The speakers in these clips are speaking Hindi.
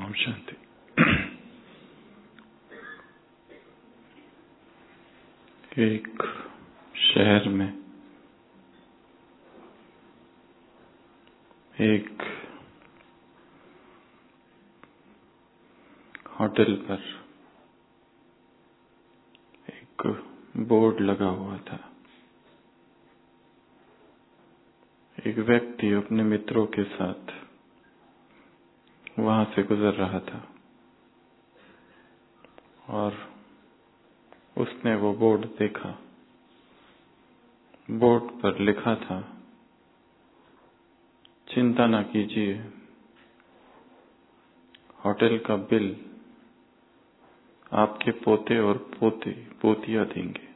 ओम शांति। एक शहर में एक होटल पर एक बोर्ड लगा हुआ था। एक व्यक्ति अपने मित्रों के साथ वहां से गुजर रहा था और उसने वो बोर्ड देखा। बोर्ड पर लिखा था, चिंता न कीजिए, होटल का बिल आपके पोते और पोतियां देंगे।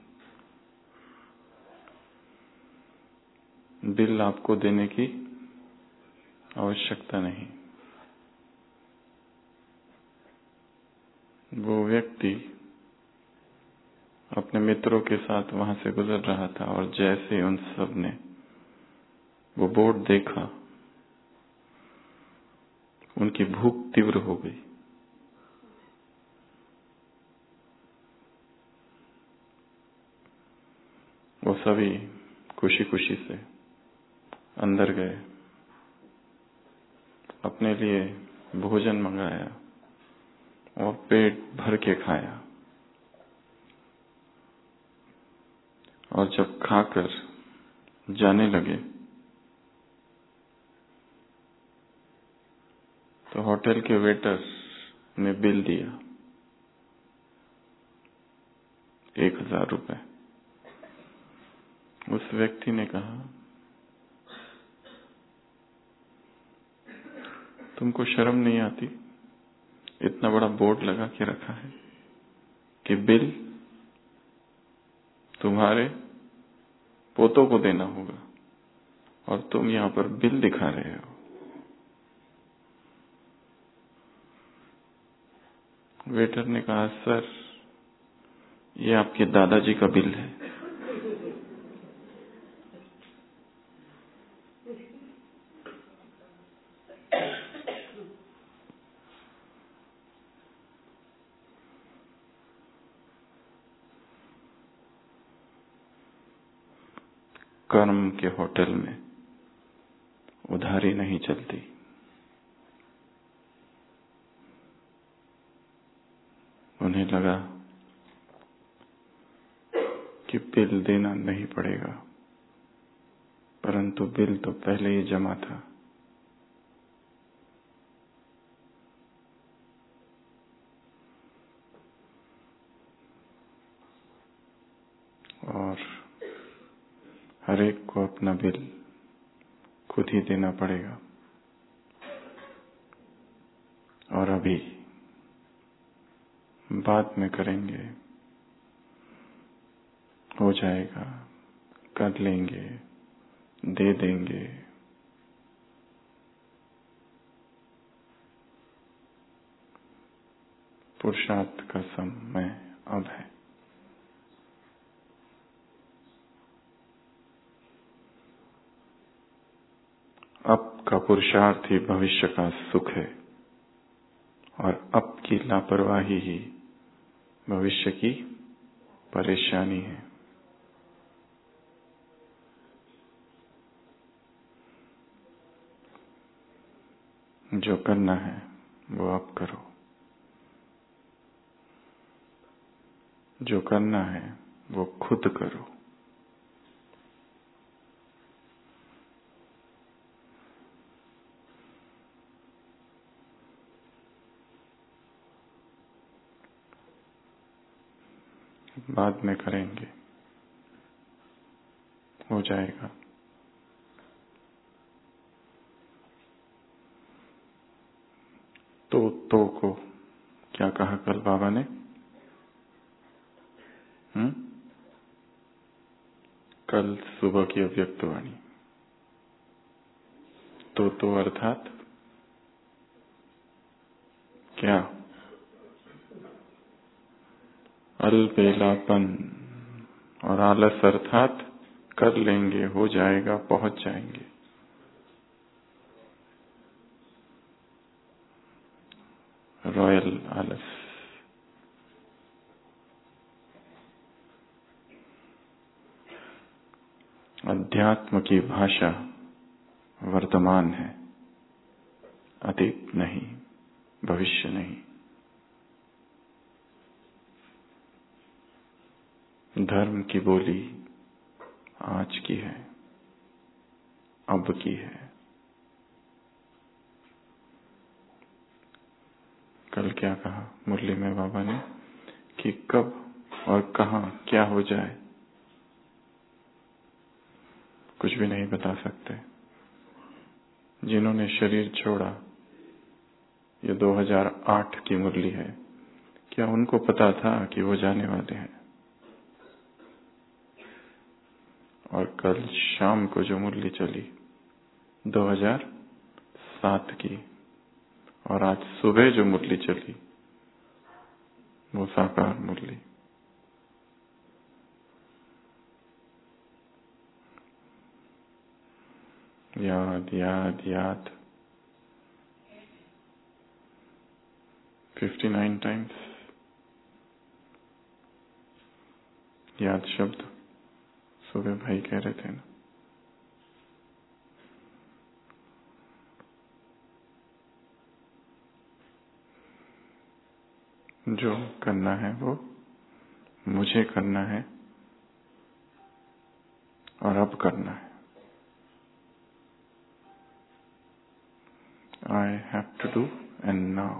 बिल आपको देने की आवश्यकता नहीं। वो व्यक्ति अपने मित्रों के साथ वहां से गुजर रहा था और जैसे उन सब ने वो बोर्ड देखा, उनकी भूख तीव्र हो गई। वो सभी खुशी खुशी से अंदर गए, अपने लिए भोजन मंगाया और पेट भर के खाया। और जब खाकर जाने लगे तो होटल के वेटर ने बिल दिया, 1000 रुपए। उस व्यक्ति ने कहा, तुमको शर्म नहीं आती? इतना बड़ा बोर्ड लगा के रखा है कि बिल तुम्हारे पोतों को देना होगा और तुम यहाँ पर बिल दिखा रहे हो। वेटर ने कहा, सर, ये आपके दादाजी का बिल है। कर्म के होटल में उधारी नहीं चलती। उन्हें लगा कि बिल देना नहीं पड़ेगा, परंतु बिल तो पहले ही जमा था। और हर एक को अपना बिल खुद ही देना पड़ेगा। और अभी बाद में करेंगे, हो जाएगा, कर लेंगे, दे देंगे। पुरुषार्थ का समय अब है। अब का पुरुषार्थ ही भविष्य का सुख है और अब की लापरवाही ही भविष्य की परेशानी है। जो करना है वो अब करो। जो करना है वो खुद करो। बाद में करेंगे, हो जाएगा। तो को क्या कहा कल बाबा ने? कल सुबह की अव्यक्तवाणी। तो अर्थात क्या? अलबेलापन। और आलस अर्थात कर लेंगे, हो जाएगा, पहुंच जाएंगे। 。 . . . . . . . . . . . . . . . . . . . . . . . . . . . . . . . . . . . . . . . . . . . . . . . . . . . . रॉयल आलस। अध्यात्म की भाषा वर्तमान है, अतीत नहीं, भविष्य नहीं। धर्म की बोली आज की है, अब की है। कल क्या कहा मुरली में बाबा ने कि कब और कहां क्या हो जाए कुछ भी नहीं बता सकते। जिन्होंने शरीर छोड़ा, ये 2008 की मुरली है, क्या उनको पता था कि वो जाने वाले हैं? और कल शाम को जो मुरली चली 2007 की, और आज सुबह जो मुरली चली वो साकार मुरली। याद याद याद 59 टाइम्स याद शब्द सुबह भाई कह रहे थे ना। जो करना है वो मुझे करना है और अब करना है। I have to do and now।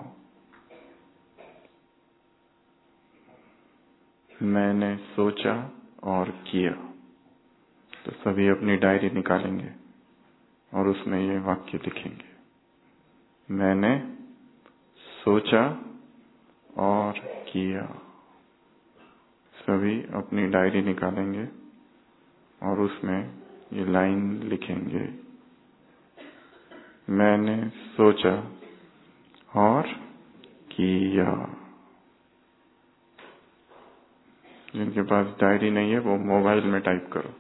मैंने सोचा और किया, तो सभी अपनी डायरी निकालेंगे और उसमें ये वाक्य लिखेंगे, मैंने सोचा और किया। सभी अपनी डायरी निकालेंगे और उसमें ये लाइन लिखेंगे, मैंने सोचा और किया। जिनके पास डायरी नहीं है वो मोबाइल में टाइप करो,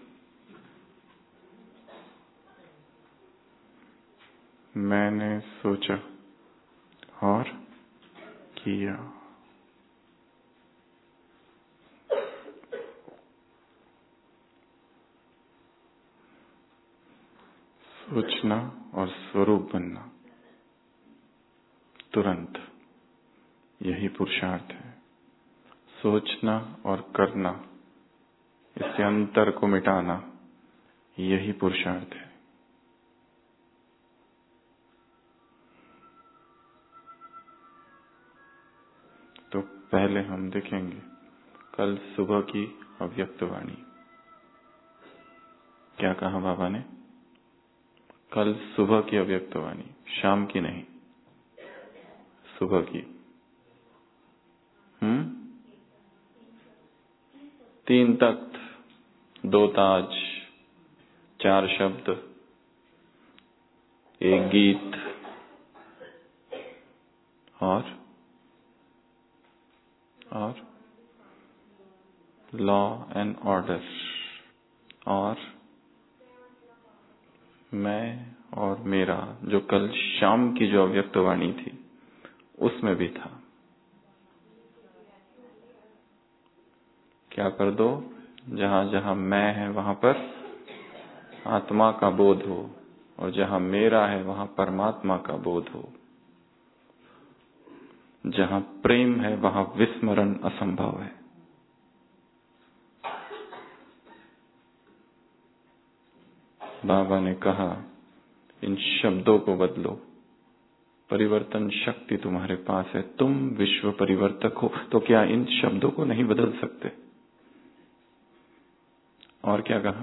मैंने सोचा और किया। सोचना और स्वरूप बनना तुरंत, यही पुरुषार्थ है। सोचना और करना, इससे अंतर को मिटाना, यही पुरुषार्थ है। तो पहले हम देखेंगे कल सुबह की अव्यक्त वाणी। क्या कहा बाबा ने? कल सुबह की अव्यक्त वाणी, शाम की नहीं, सुबह की। 3 तख्त, 2 ताज, 4 शब्द, 1 गीत और लॉ एंड ऑर्डर, और मैं और मेरा, जो कल शाम की जो अव्यक्त वाणी थी उसमें भी था। क्या कर दो? जहां जहां मैं है वहां पर आत्मा का बोध हो, और जहां मेरा है वहां परमात्मा का बोध हो। जहां प्रेम है वहां विस्मरण असंभव है। बाबा ने कहा इन शब्दों को बदलो, परिवर्तन शक्ति तुम्हारे पास है, तुम विश्व परिवर्तक हो। तो क्या इन शब्दों को नहीं बदल सकते? और क्या कहा?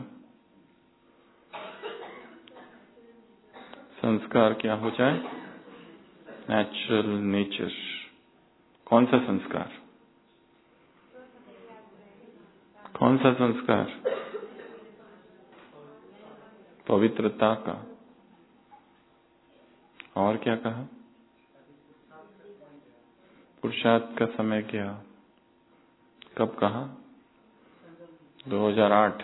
संस्कार क्या हो जाए? Natural nature. कौन सा संस्कार? कौन सा संस्कार? पवित्रता का। और क्या कहा? पुरुषार्थ का समय क्या? कब कहा? 2008।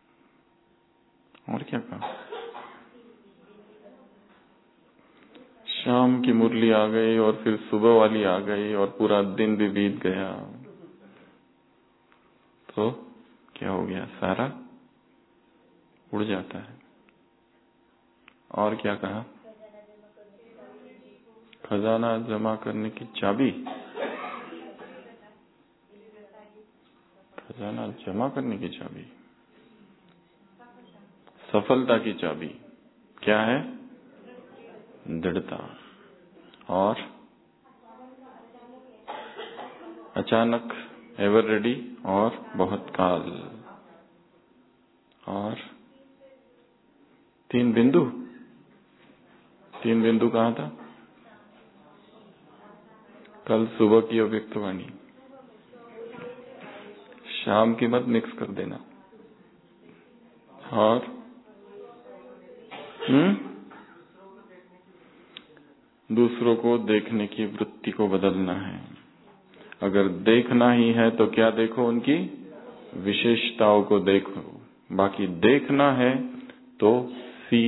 और क्या कहा? शाम की मुरली आ गई और फिर सुबह वाली आ गई और पूरा दिन भी बीत गया, तो क्या हो गया? सारा उड़ जाता है। और क्या कहा? खजाना जमा करने की चाबी। खजाना जमा करने की चाबी, सफलता की चाबी क्या है? दृढ़ता। और अचानक, एवर रेडी और बहुत काल। और 3 बिंदु। 3 बिंदु कहाँ था? कल सुबह की अव्यक्तवाणी। शाम की मत मिक्स कर देना। और दूसरों को देखने की वृत्ति को बदलना है। अगर देखना ही है तो क्या देखो? उनकी विशेषताओं को देखो। बाकी देखना है तो see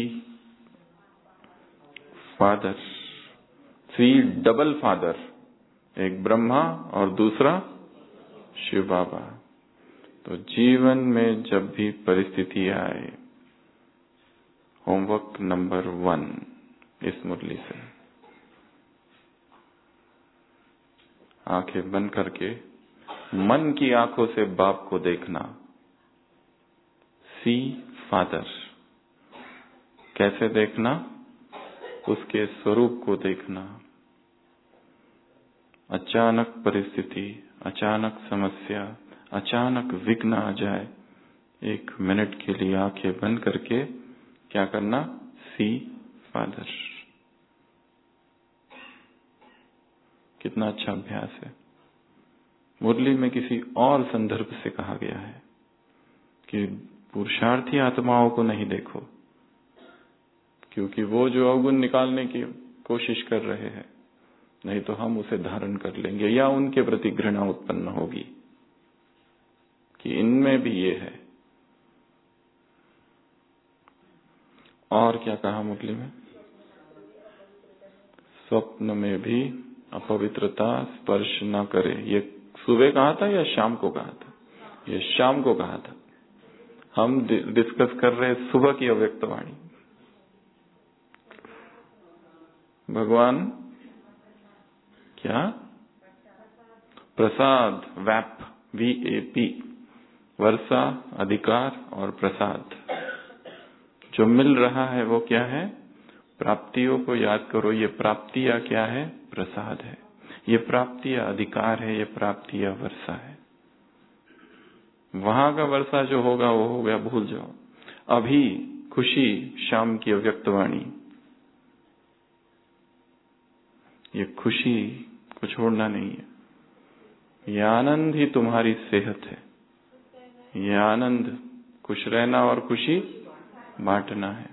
father, see double father, एक ब्रह्मा और दूसरा शिव बाबा। तो जीवन में जब भी परिस्थिति आए, होमवर्क नंबर 1 इस मुरली से, आंखें बंद करके मन की आंखों से बाप को देखना। सी फादर, कैसे देखना? उसके स्वरूप को देखना। अचानक परिस्थिति, अचानक समस्या, अचानक विघ्न आ जाए, 1 मिनट के लिए आंखें बंद करके क्या करना? See father. कितना अच्छा अभ्यास है। मुरली में किसी और संदर्भ से कहा गया है कि पुरुषार्थी आत्माओं को नहीं देखो, क्योंकि वो जो अवगुण निकालने की कोशिश कर रहे हैं, नहीं तो हम उसे धारण कर लेंगे या उनके प्रति घृणा उत्पन्न होगी कि इनमें भी ये है। और क्या कहा मुरली में? स्वप्न में भी अपवित्रता स्पर्श न करे। ये सुबह कहा था या शाम को कहा था? ये शाम को कहा था। हम डिस्कस कर रहे सुबह की अव्यक्तवाणी। भगवान क्या? प्रसाद, वैप, VAP, वर्षा, अधिकार और प्रसाद। जो मिल रहा है वो क्या है? प्राप्तियों को याद करो। ये प्राप्तियां क्या है? प्रसाद है। ये प्राप्तियां अधिकार है। ये प्राप्तियां वर्षा है। वहां का वर्षा जो होगा वो हो गया, भूल जाओ। अभी खुशी, शाम की अव्यक्तवाणी, ये खुशी को छोड़ना नहीं है। ये आनंद ही तुम्हारी सेहत है। ये आनंद, खुश रहना और खुशी बांटना है।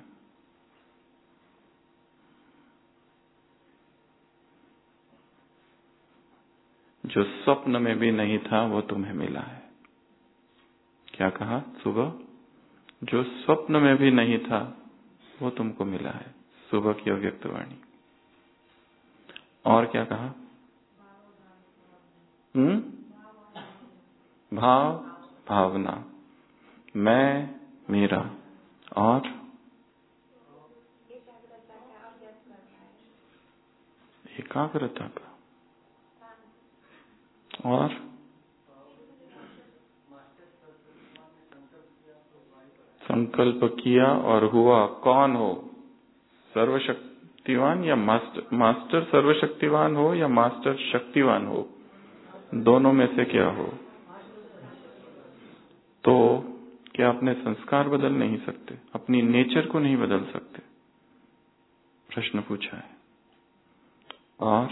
जो स्वप्न में भी नहीं था वो तुम्हें मिला है। क्या कहा सुबह? जो स्वप्न में भी नहीं था वो तुमको मिला है। सुबह की अव्यक्तवाणी। और क्या कहा? भाव, भावना, मैं, मेरा। और एकाग्रता का। और संकल्प किया और हुआ। कौन हो? सर्वशक्तिवान या मास्टर सर्वशक्तिवान हो या मास्टर शक्तिवान हो? दोनों में से क्या हो? तो क्या अपने संस्कार बदल नहीं सकते? अपनी नेचर को नहीं बदल सकते? प्रश्न पूछा है। और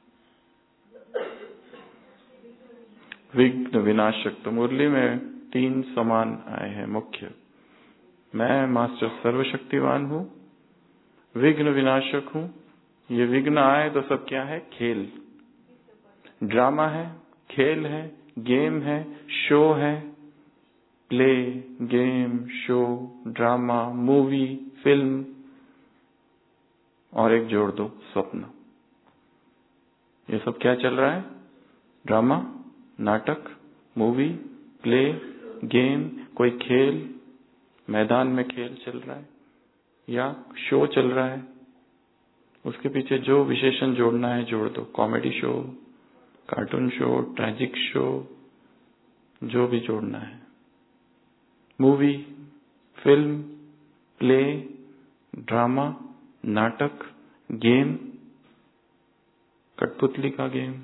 विघ्न विनाशक। तो मुरली में 3 समान आए हैं मुख्य। मैं मास्टर सर्वशक्तिवान हूं, विघ्न विनाशक हूं। ये विघ्न आए तो सब क्या है? खेल, ड्रामा है, खेल है, गेम है, शो है। Play, game, show, drama, movie, film, और एक जोड़ दो, स्वप्न। ये सब क्या चल रहा है? ड्रामा, नाटक, मूवी, प्ले, गेम, कोई खेल, मैदान में खेल चल रहा है या शो चल रहा है, उसके पीछे जो विशेषण जोड़ना है जोड़ दो। Comedy show, cartoon show, tragic show, जो भी जोड़ना है। मूवी, फिल्म, प्ले, ड्रामा, नाटक, गेम, कठपुतली का गेम,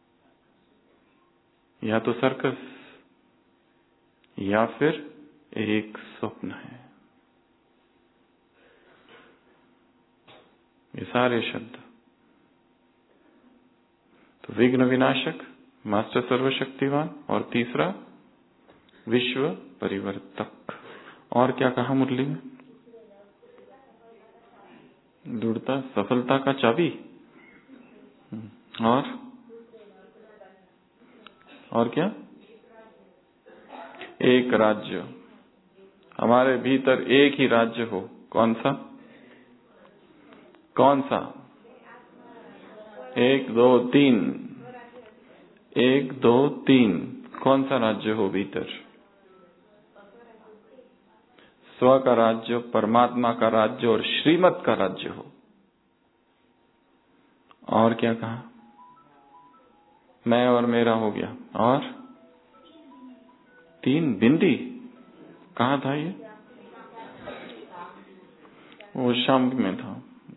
या तो सर्कस, या फिर एक स्वप्न है। ये सारे शब्द। तो विघ्न विनाशक, मास्टर सर्वशक्तिवान, और तीसरा विश्व परिवर्तक। और क्या कहा मुरली में? दृढ़ता सफलता का चाबी। और क्या? एक राज्य। हमारे भीतर एक ही राज्य हो। कौन सा? कौन सा? 1 2 3। 1 2 3। कौन सा राज्य हो भीतर? स्व का राज्य, परमात्मा का राज्य और श्रीमत का राज्य हो। और क्या कहा? मैं और मेरा हो गया। और 3 बिंदी। कहाँ था ये? वो शाम में था।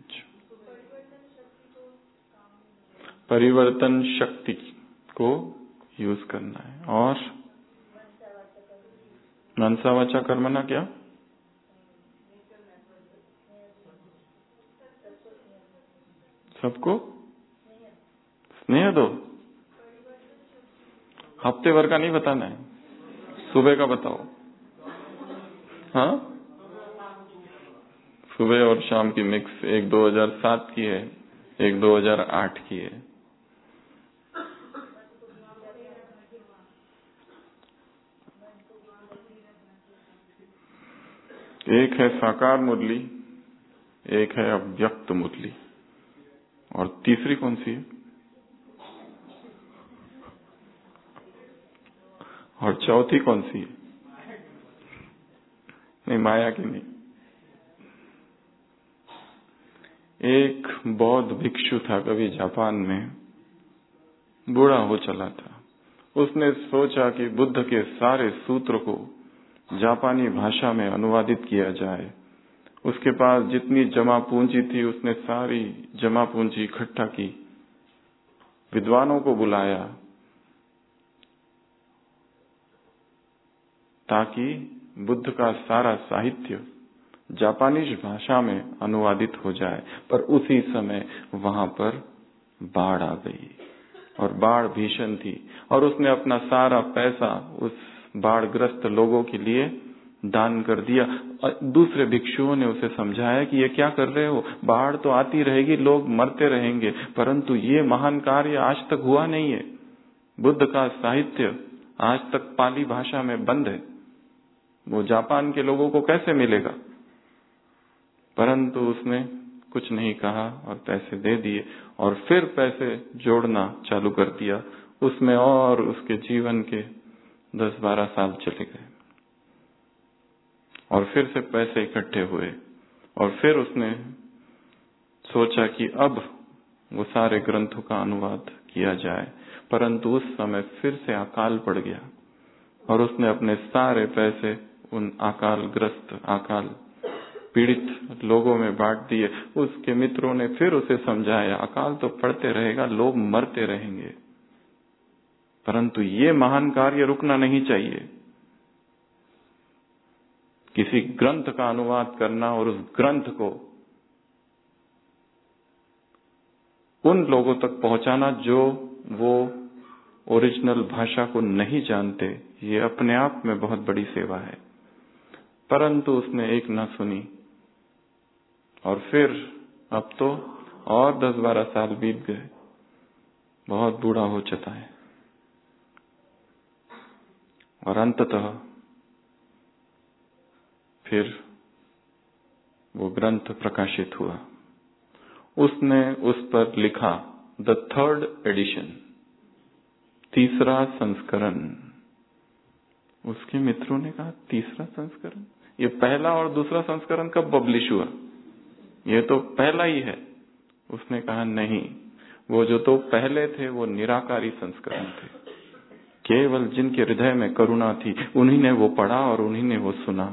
परिवर्तन शक्ति को यूज करना है। और मनसा वाचा कर्मणा क्या? सबको स्नेह दो। हफ्ते भर का नहीं बताना है, सुबह का बताओ। हाँ, सुबह और शाम की मिक्स। एक 2007 की है, एक 2008 की है। एक है साकार मुरली, एक है अव्यक्त मुरली, और तीसरी कौन सी है? और चौथी कौन सी है? नहीं, माया की नहीं। एक बौद्ध भिक्षु था कभी जापान में, बूढ़ा हो चला था। उसने सोचा कि बुद्ध के सारे सूत्र को जापानी भाषा में अनुवादित किया जाए। उसके पास जितनी जमा पूंजी थी उसने सारी जमा पूंजी इकट्ठा की, विद्वानों को बुलाया ताकि बुद्ध का सारा साहित्य जापानीज भाषा में अनुवादित हो जाए। पर उसी समय वहां पर बाढ़ आ गई और बाढ़ भीषण थी, और उसने अपना सारा पैसा उस बाढ़ग्रस्त लोगों के लिए दान कर दिया। दूसरे भिक्षुओं ने उसे समझाया कि ये क्या कर रहे हो, बाढ़ तो आती रहेगी, लोग मरते रहेंगे, परंतु ये महान कार्य आज तक हुआ नहीं है। बुद्ध का साहित्य आज तक पाली भाषा में बंद है, वो जापान के लोगों को कैसे मिलेगा? परंतु उसने कुछ नहीं कहा और पैसे दे दिए, और फिर पैसे जोड़ना चालू कर दिया उसमें, और उसके जीवन के 10-12 साल चले गए। और फिर से पैसे इकट्ठे हुए, और फिर उसने सोचा कि अब वो सारे ग्रंथों का अनुवाद किया जाए। परंतु उस समय फिर से अकाल पड़ गया, और उसने अपने सारे पैसे उन अकाल पीड़ित लोगों में बांट दिए। उसके मित्रों ने फिर उसे समझाया, अकाल तो पड़ते रहेगा, लोग मरते रहेंगे, परंतु ये महान कार्य रुकना नहीं चाहिए। किसी ग्रंथ का अनुवाद करना और उस ग्रंथ को उन लोगों तक पहुंचाना जो वो ओरिजिनल भाषा को नहीं जानते, ये अपने आप में बहुत बड़ी सेवा है। परंतु उसने एक न सुनी, और फिर अब तो और 10-12 साल बीत गए, बहुत बूढ़ा हो चुका है, और अंततः फिर वो ग्रंथ प्रकाशित हुआ, उसने उस पर लिखा द थर्ड एडिशन, तीसरा संस्करण। उसके मित्रों ने कहा तीसरा संस्करण, ये पहला और दूसरा संस्करण कब पब्लिश हुआ, ये तो पहला ही है। उसने कहा नहीं, वो जो तो पहले थे वो निराकारी संस्करण थे, केवल जिनके हृदय में करुणा थी उन्हीं ने वो पढ़ा और उन्हीं ने वो सुना।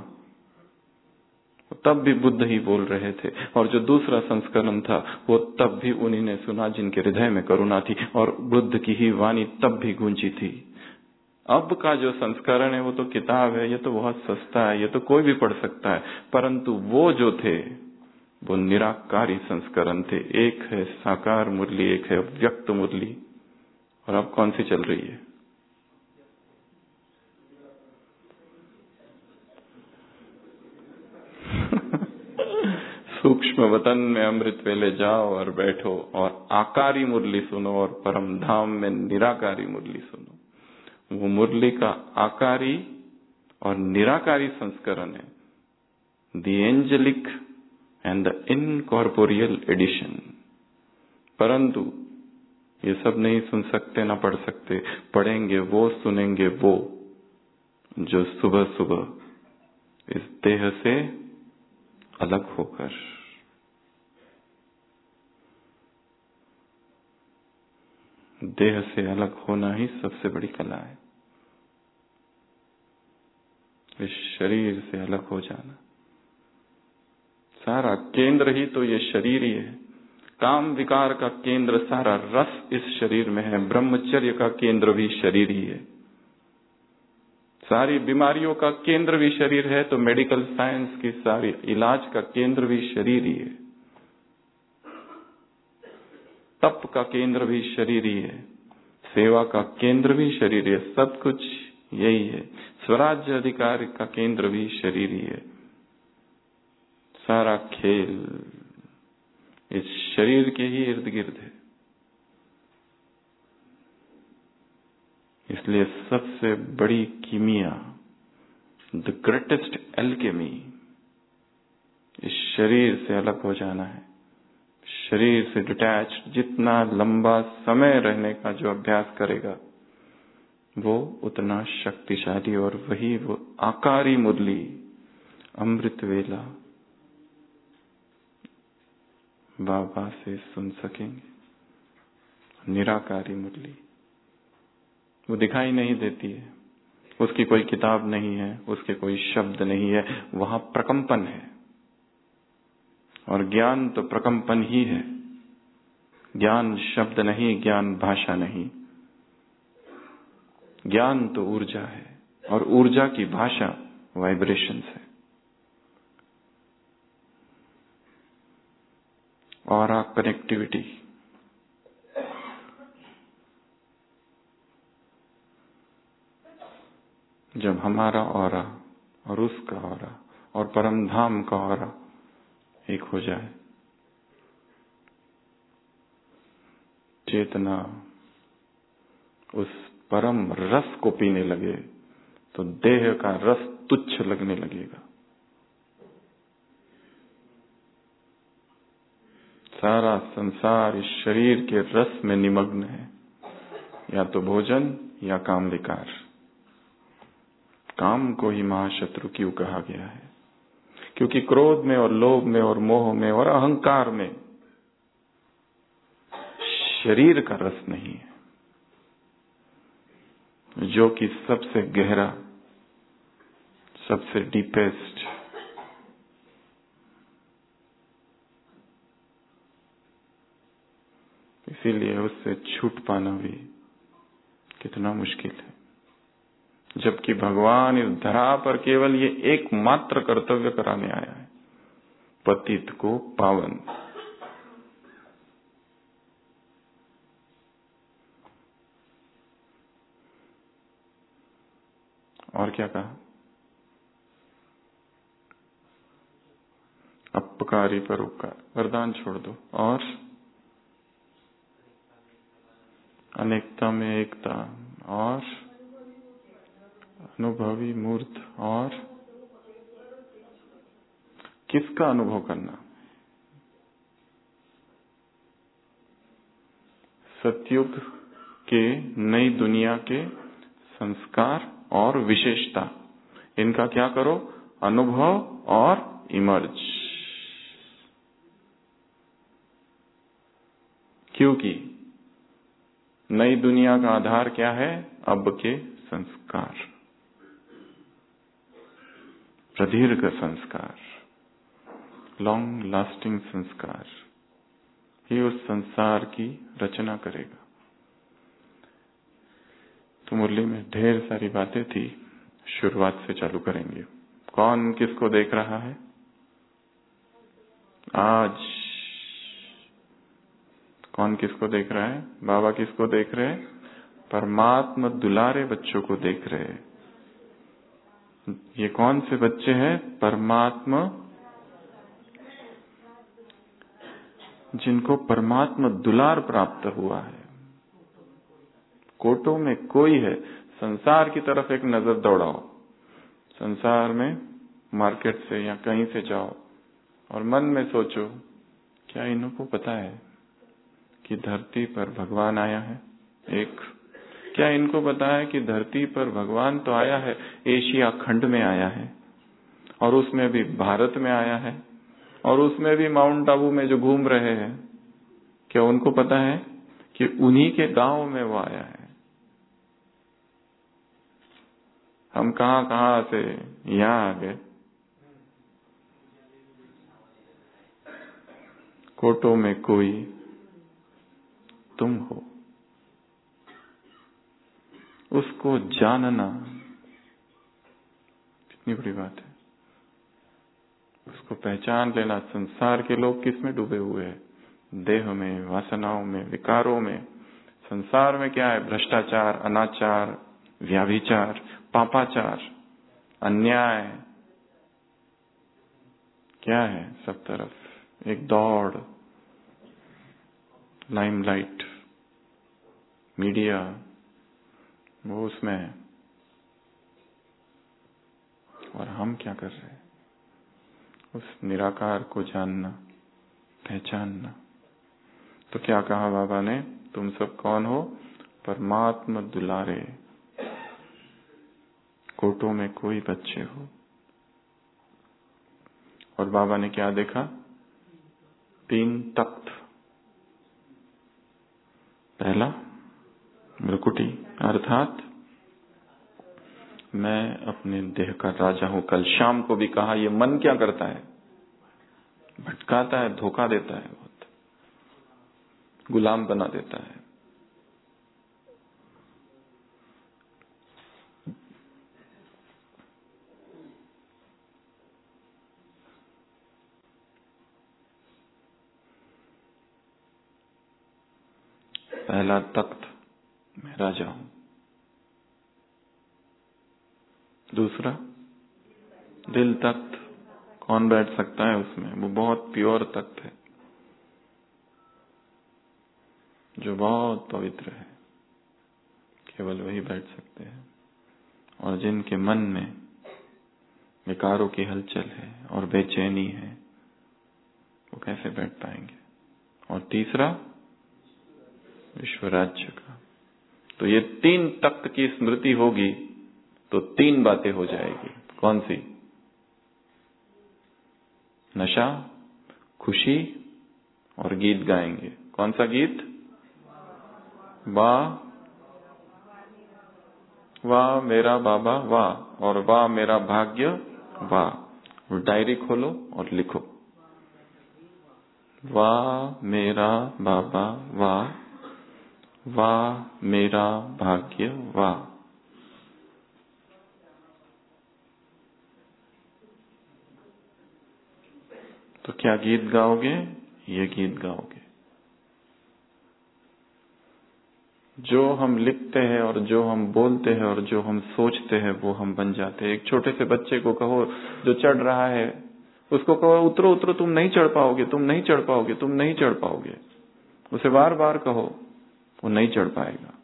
तब भी बुद्ध ही बोल रहे थे, और जो दूसरा संस्करण था वो तब भी उन्हीं ने सुना जिनके हृदय में करुणा थी, और बुद्ध की ही वाणी तब भी गूंजी थी। अब का जो संस्करण है वो तो किताब है, ये तो बहुत सस्ता है, ये तो कोई भी पढ़ सकता है, परंतु वो जो थे वो निराकारी संस्करण थे। एक है साकार मुरली, एक है व्यक्त मुरली। और अब कौन सी चल रही है? सूक्ष्म वतन में अमृत वेले जाओ और बैठो और आकारी मुरली सुनो, और परम धाम में निराकारी मुरली सुनो। वो मुरली का आकारी और निराकारी संस्करण है, the angelic and the incorporeal edition. परंतु ये सब नहीं सुन सकते, ना पढ़ सकते। पढ़ेंगे वो, सुनेंगे वो जो सुबह सुबह इस देह से अलग होकर। देह से अलग होना ही सबसे बड़ी कला है, इस शरीर से अलग हो जाना। सारा केंद्र ही तो ये शरीर ही है। काम विकार का केंद्र, सारा रस इस शरीर में है। ब्रह्मचर्य का केंद्र भी शरीर ही है। सारी बीमारियों का केंद्र भी शरीर है, तो मेडिकल साइंस की सारी इलाज का केंद्र भी शरीर ही है। तप का केंद्र भी शरीर ही है, सेवा का केंद्र भी शरीर है, सब कुछ यही है। स्वराज्य अधिकार का केंद्र भी शरीर ही है। सारा खेल इस शरीर के ही इर्द गिर्द है। इसलिए सबसे बड़ी कीमिया, द ग्रेटेस्ट एल्केमी, इस शरीर से अलग हो जाना है। शरीर से डिटैच जितना लंबा समय रहने का जो अभ्यास करेगा वो उतना शक्तिशाली, और वही वो आकारी मुरली, अमृत वेला बाबा से सुन सकेंगे। निराकारी मुरली वो दिखाई नहीं देती है, उसकी कोई किताब नहीं है, उसके कोई शब्द नहीं है, वहां प्रकंपन है। और ज्ञान तो प्रकंपन ही है। ज्ञान शब्द नहीं, ज्ञान भाषा नहीं। ज्ञान तो ऊर्जा है, और ऊर्जा की भाषा वाइब्रेशंस है। और कनेक्टिविटी, जब हमारा ऑरा और उसका ऑरा और परम धाम का ऑरा एक हो जाए, चेतना उस परम रस को पीने लगे, तो देह का रस तुच्छ लगने लगेगा। सारा संसार इस शरीर के रस में निमग्न है, या तो भोजन या काम विकार। काम को ही महाशत्रु क्यों कहा गया है? क्योंकि क्रोध में और लोभ में और मोह में और अहंकार में शरीर का रस नहीं है, जो कि सबसे गहरा, सबसे डीपेस्ट। इसीलिए उससे छूट पाना भी कितना मुश्किल है, जबकि भगवान इस धरा पर केवल ये एकमात्र कर्तव्य कराने आया है, पतित को पावन। और क्या कहा? अपकारी परोपकार, वरदान छोड़ दो। और अनेकता में एकता, और अनुभवी मूर्त, और किसका अनुभव करना? सतयुग के नई दुनिया के संस्कार और विशेषता, इनका क्या करो? अनुभव और इमर्ज। क्योंकि नई दुनिया का आधार क्या है? अब के संस्कार, प्रदीर्घ संस्कार, लॉन्ग लास्टिंग संस्कार ही उस संसार की रचना करेगा। तो मुरली में ढेर सारी बातें थी, शुरुआत से चालू करेंगे। कौन किसको देख रहा है आज? कौन किसको देख रहा है? बाबा किसको देख रहे हैं? परमात्मा दुलारे बच्चों को देख रहे हैं। ये कौन से बच्चे हैं? परमात्मा, जिनको परमात्मा दुलार प्राप्त हुआ है। कोटों में कोई है, संसार की तरफ एक नजर दौड़ाओ, संसार में मार्केट से या कहीं से जाओ और मन में सोचो, क्या इनको पता है कि धरती पर भगवान आया है? एक, क्या इनको पता है कि धरती पर भगवान तो आया है, एशिया खंड में आया है, और उसमें भी भारत में आया है, और उसमें भी माउंट आबू में जो घूम रहे हैं, क्या उनको पता है कि उन्हीं के गांव में वो आया है? हम कहां कहां से यहां आ गए। कोटों में कोई तुम हो, उसको जानना कितनी बड़ी बात है। उसको पहचान लेना। संसार के लोग किस में डूबे हुए हैं? देह में, वासनाओं में, विकारों में। संसार में क्या है? भ्रष्टाचार, अनाचार, व्याभिचार, पापाचार, अन्याय, क्या है? सब तरफ एक दौड़, लाइमलाइट, मीडिया, वो उसमें है। और हम क्या कर रहे हैं? उस निराकार को जानना, पहचानना। तो क्या कहा बाबा ने? तुम सब कौन हो? परमात्मा दुलारे, कोटों में कोई बच्चे हो। और बाबा ने क्या देखा? 3 तख्त। पहला मृकुटी, अर्थात मैं अपने देह का राजा हूं। कल शाम को भी कहा, ये मन क्या करता है? भटकाता है, धोखा देता है, बहुत गुलाम बना देता है। पहला तख्त, मैं राजा हूं। दूसरा दिल तख्त, कौन बैठ सकता है उसमें? वो बहुत प्योर तख्त है, जो बहुत पवित्र है, केवल वही बैठ सकते हैं। और जिनके मन में विकारों की हलचल है और बेचैनी है, वो कैसे बैठ पाएंगे? और तीसरा विश्व राज्य का। तो ये 3 तख्त की स्मृति होगी तो 3 बातें हो जाएगी। कौन सी? नशा, खुशी और गीत गाएंगे। कौन सा गीत? वाह वाह मेरा बाबा वाह, और वाह मेरा भाग्य वाह। डायरी खोलो और लिखो, वाह मेरा बाबा वाह, वाह मेरा भाग्य वाह। तो क्या गीत गाओगे? ये गीत गाओगे। जो हम लिखते हैं और जो हम बोलते हैं और जो हम सोचते हैं, वो हम बन जाते हैं। एक छोटे से बच्चे को कहो जो चढ़ रहा है, उसको कहो उतरो उतरो, तुम नहीं चढ़ पाओगे, तुम नहीं चढ़ पाओगे, तुम नहीं चढ़ पाओगे। उसे बार बार कहो, वो नहीं चढ़ पाएगा।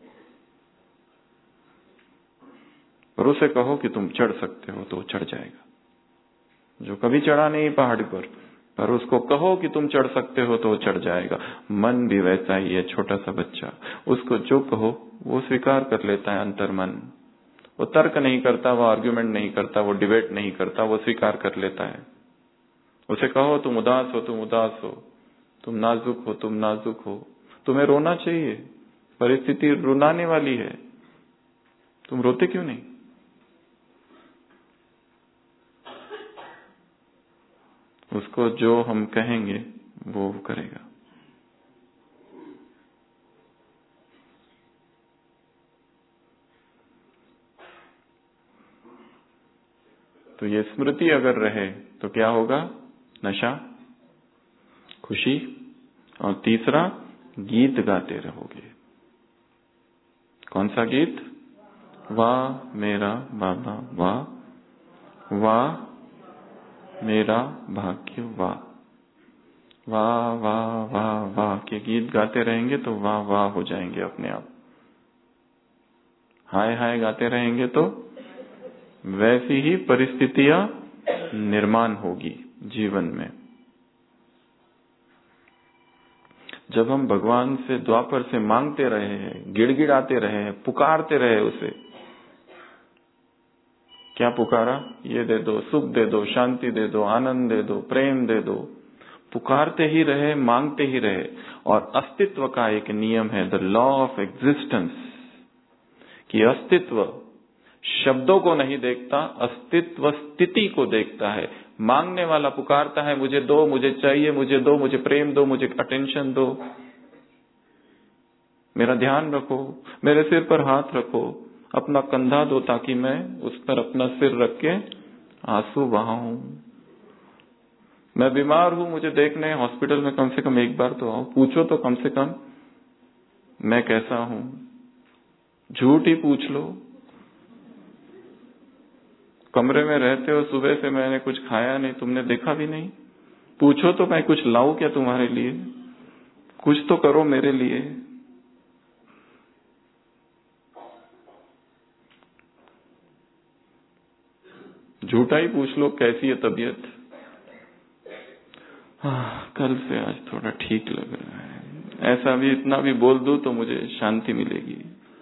और उसे कहो कि तुम चढ़ सकते हो, तो वो चढ़ जाएगा। जो कभी चढ़ा नहीं पहाड़ी पर, पर उसको कहो कि तुम चढ़ सकते हो तो वो चढ़ जाएगा। मन भी वैसा ही है, छोटा सा बच्चा, उसको जो कहो वो स्वीकार कर लेता है अंतर्मन। वो तर्क नहीं करता, वो आर्ग्यूमेंट नहीं करता, वो डिबेट नहीं करता, वो स्वीकार कर लेता है। उसे कहो तुम उदास हो, तुम उदास हो, तुम नाजुक हो, तुम नाजुक हो, तुम्हें रोना चाहिए, परिस्थिति रुलाने वाली है, तुम रोते क्यों नहीं? उसको जो हम कहेंगे वो करेगा। तो ये स्मृति अगर रहे तो क्या होगा? नशा, खुशी, और तीसरा गीत गाते रहोगे। कौन सा गीत? वाह मेरा बाबा वाह, वाह मेरा भाग्य वाह, वाह वाह वाह वाह के गीत गाते रहेंगे तो वाह वाह हो जाएंगे अपने आप। हाय हाय गाते रहेंगे तो वैसी ही परिस्थितियां निर्माण होगी जीवन में। जब हम भगवान से द्वापर से मांगते रहे हैं, गिड़गिड़ाते रहे हैं, पुकारते रहे उसे, क्या पुकारा? ये दे दो, सुख दे दो, शांति दे दो, आनंद दे दो, प्रेम दे दो, पुकारते ही रहे, मांगते ही रहे। और अस्तित्व का एक नियम है, द लॉ ऑफ एग्जिस्टेंस, कि अस्तित्व शब्दों को नहीं देखता, अस्तित्व स्थिति को देखता है। मांगने वाला पुकारता है मुझे दो, मुझे चाहिए, मुझे दो, मुझे प्रेम दो, मुझे अटेंशन दो, मेरा ध्यान रखो, मेरे सिर पर हाथ रखो, अपना कंधा दो ताकि मैं उस पर अपना सिर रख के आंसू बहाऊं। मैं बीमार हूं, मुझे देखने हॉस्पिटल में कम से कम एक बार तो आओ, पूछो तो कम से कम मैं कैसा हूं। झूठ ही पूछ लो। कमरे में रहते हो, सुबह से मैंने कुछ खाया नहीं, तुमने देखा भी नहीं, पूछो तो मैं कुछ लाऊं क्या तुम्हारे लिए, कुछ तो करो मेरे लिए। झूठा ही पूछ लो कैसी है तबीयत। कल से आज थोड़ा ठीक लग रहा है, ऐसा भी इतना भी बोल दूं तो मुझे शांति मिलेगी।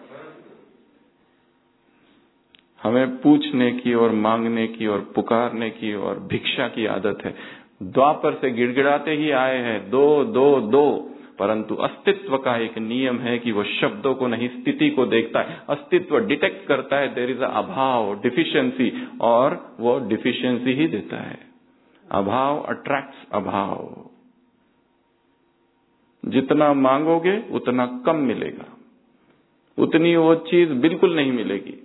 हमें पूछने की और मांगने की और पुकारने की और भिक्षा की आदत है। द्वापर से गिड़गिड़ाते ही आए हैं, दो दो दो, परंतु अस्तित्व का एक नियम है कि वो शब्दों को नहीं, स्थिति को देखता है। अस्तित्व डिटेक्ट करता है देयर इज अ अभाव, डिफिशियंसी, और वो डिफिशियंसी ही देता है। अभाव अट्रैक्ट्स अभाव। जितना मांगोगे उतना कम मिलेगा, उतनी वो चीज बिल्कुल नहीं मिलेगी।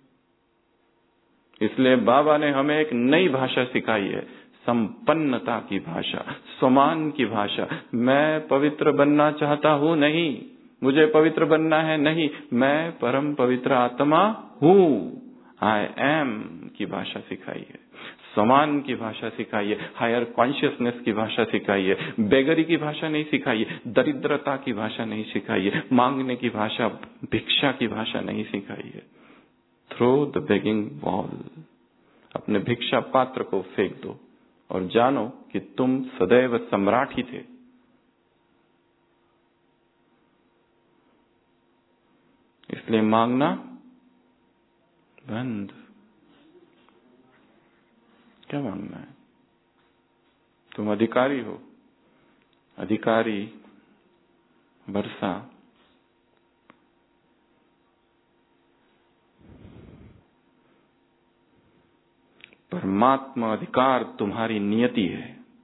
इसलिए बाबा ने हमें एक नई भाषा सिखाई है, संपन्नता की भाषा, समान की भाषा। मैं पवित्र बनना चाहता हूं, नहीं, मुझे पवित्र बनना है, नहीं, मैं परम पवित्र आत्मा हूं, आई एम की भाषा सिखाई है, समान की भाषा सिखाई है, हायर कॉन्शियसनेस की भाषा सिखाई है, बेगरी की भाषा नहीं सिखाई है, दरिद्रता की भाषा नहीं सिखाई है, मांगने की भाषा, भिक्षा की भाषा नहीं सिखाई है। थ्रो द बेगिंग वॉल, अपने भिक्षा पात्र को फेंक दो और जानो कि तुम सदैव सम्राट ही थे। इसलिए मांगना बंद। क्या मांगना है? तुम अधिकारी हो, अधिकारी वर्षा, परमात्मा अधिकार तुम्हारी नियति है।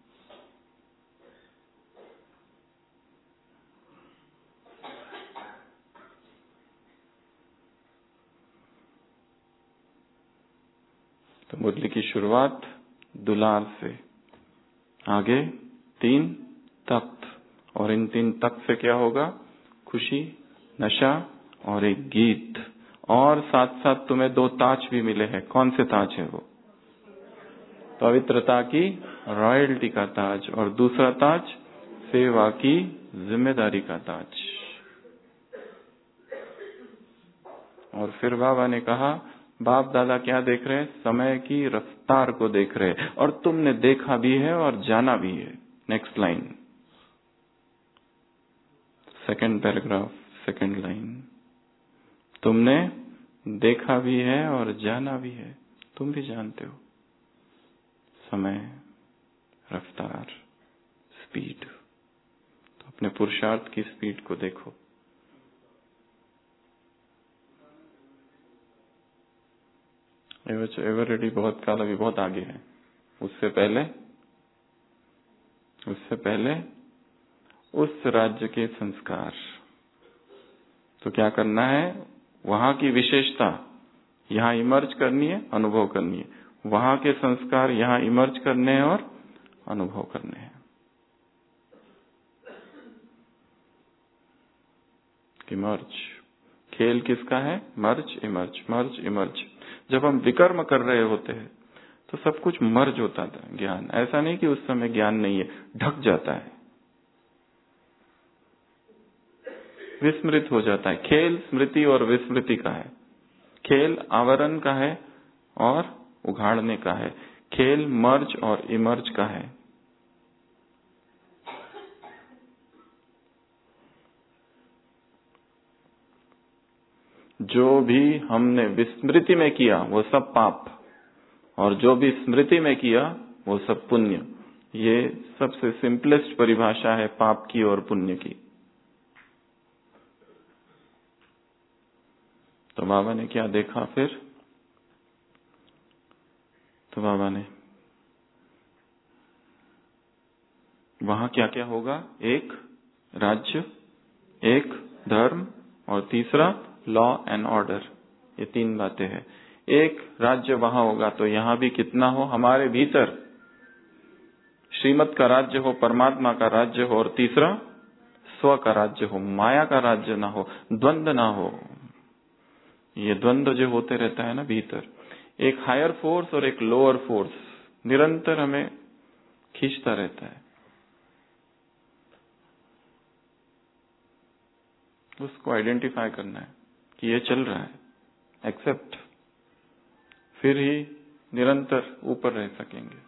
तो मुरली की शुरुआत दुलार से, आगे 3 तख्त, और इन 3 तख्त से क्या होगा? खुशी, नशा और एक गीत। और साथ साथ तुम्हें 2 ताज भी मिले हैं। कौन से ताज है वो? पवित्रता की रॉयल्टी का ताज, और दूसरा ताज सेवा की जिम्मेदारी का ताज। और फिर बाबा ने कहा बाप दादा क्या देख रहे हैं? समय की रफ्तार को देख रहे हैं, और तुमने देखा भी है और जाना भी है। Next line, second paragraph, second line. तुमने देखा भी है और जाना भी है। तुम भी जानते हो समय, रफ्तार, स्पीड। तो अपने पुरुषार्थ की स्पीड को देखो। एवर रेडी बहुत काल अभी बहुत आगे है। उससे पहले उस राज्य के संस्कार। तो क्या करना है? वहां की विशेषता यहाँ इमर्ज करनी है, अनुभव करनी है। वहां के संस्कार यहाँ इमर्ज करने हैं और अनुभव करने हैं। इमर्ज, खेल किसका है? Merge emerge, merge emerge. जब हम विकर्म कर रहे होते हैं तो सब कुछ मर्ज होता था। ज्ञान ऐसा नहीं कि उस समय ज्ञान नहीं है, ढक जाता है, विस्मृत हो जाता है। खेल स्मृति और विस्मृति का है। खेल आवरण का है और उघाड़ने का है। खेल मर्ज और इमर्ज का है। जो भी हमने विस्मृति में किया वो सब पाप, और जो भी स्मृति में किया वो सब पुण्य। ये सबसे सिंपलेस्ट परिभाषा है पाप की और पुण्य की। तो बाबा ने क्या देखा फिर? तो बाबा ने वहां क्या क्या होगा? एक राज्य, एक धर्म, और तीसरा लॉ एंड ऑर्डर। ये तीन बातें हैं। एक राज्य वहां होगा तो यहां भी कितना हो? हमारे भीतर श्रीमत का राज्य हो, परमात्मा का राज्य हो, और तीसरा स्व का राज्य हो, माया का राज्य ना हो, द्वंद्व ना हो। ये द्वंद्व जो होते रहता है ना भीतर, एक हायर फोर्स और एक लोअर फोर्स निरंतर हमें खींचता रहता है। उसको आइडेंटिफाई करना है कि ये चल रहा है, एक्सेप्ट, फिर ही निरंतर ऊपर रह सकेंगे।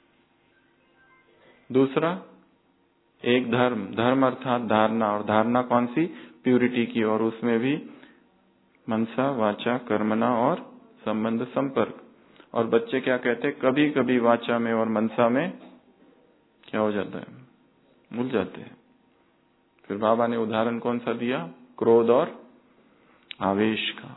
दूसरा, एक धर्म, धर्म अर्थात धारणा, और धारणा कौन सी? प्यूरिटी की, और उसमें भी मनसा वाचा कर्मणा और संबंध संपर्क। और बच्चे क्या कहते हैं? कभी कभी वाचा में और मनसा में क्या हो जाता है? भूल जाते हैं। फिर बाबा ने उदाहरण कौन सा दिया? क्रोध और आवेश का।